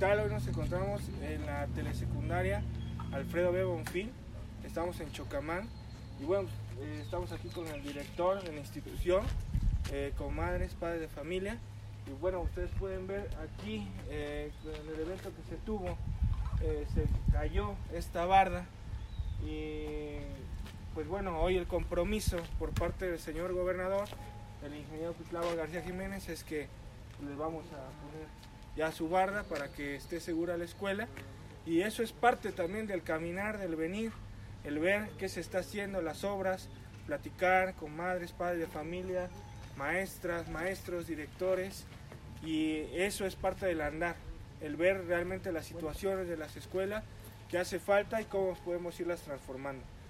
tal? Hoy nos encontramos en la telesecundaria Alfredo B. Bonfil, estamos en Chocamán y bueno, estamos aquí con el director de la institución, con madres, padres de familia y bueno, ustedes pueden ver aquí en el evento que se tuvo, se cayó esta barda y pues bueno, hoy el compromiso por parte del señor gobernador, el ingeniero Cuitlahua García Jiménez, es que les vamos a poner ya su barda para que esté segura la escuela, y eso es parte también del caminar, del venir, el ver qué se está haciendo, las obras, platicar con madres, padres de familia, maestras, maestros, directores, y eso es parte del andar, el ver realmente las situaciones de las escuelas, qué hace falta y cómo podemos irlas transformando.